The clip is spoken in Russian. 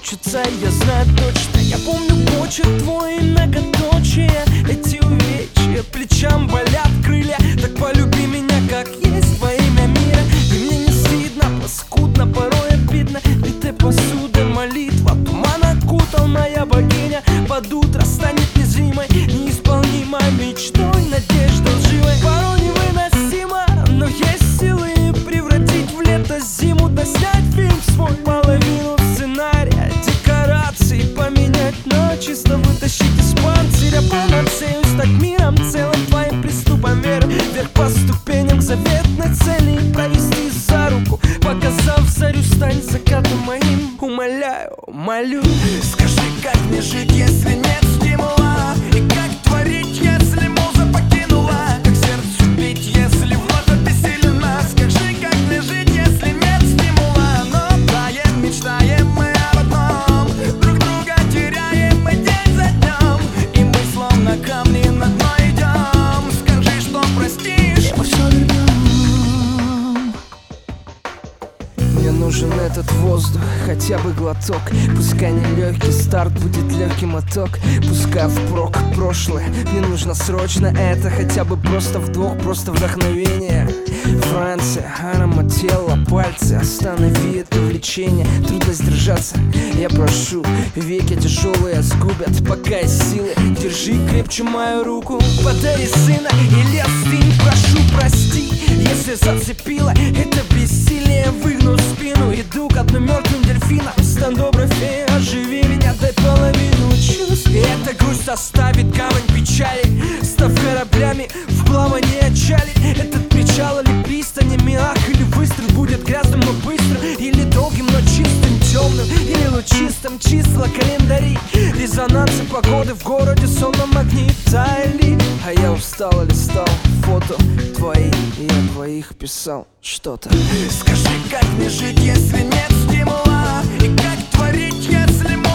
получится, я знаю точно. Я помню почерк твой и многоточие. Эти увечья плечам болят крылья. Так полюби меня, как есть, во имя мира. И мне не стыдно, паскудно, порой обидно. Битой посуды молитва, туман окутал моя богиня. Под утро станет незримой, неисполнимой мечтой, надежда лживой. Порой невыносимо, но есть силы превратить в лето зиму, да снять фильм свой, половину сценария, декораций поменять на чисто, вытащить из панциря. Понадеюсь так миром целым твоим приступом веры вверх по ступеням к заветной цели и провести за руку, показав зарю, стань закатом моим. Умоляю, молю, скажи, как мне жить, если нет стимула? И как творить, если муза покинула? Как сердцу бить, если вновь обессилена? Скажи, как мне жить, если нет стимула? Но таем, мечтаем мы об одном, друг друга теряем мы день за днем, и мы словно камни на дно идем. Скажи, что простишь, мы все вернем. мне нужен этот воздух, хотя бы глоток. Пускай не легкий старт, будет легкий моток. Пускай впрок прошлое, мне нужно срочно это. Хотя бы просто вдох, просто вдохновение. Франция, аромат тела, пальцы, останови это влечение. Трудно сдержаться, я прошу. Веки тяжелые сгубят, пока есть силы. Держи крепче мою руку, подари сына или остынь, прошу, прости. Если зацепило это бессилие, выгну спину, иду к одному мертвым дельфинам. Стендографе, оживи меня, дай половину чувств. И эта грусть оставит камень печали, став кораблями в плавание отчали. Этот причал или пристанями, ах, или выстрел будет грязным, но быстрым, или долгим, но чистым, темным, или лучистым. Числа календари, резонансы погоды в городе сонном нагнетали. А я устал, листал фото твои, и я твоих писал что-то. Скажи, как мне жить, если нет стимула? И как творить, если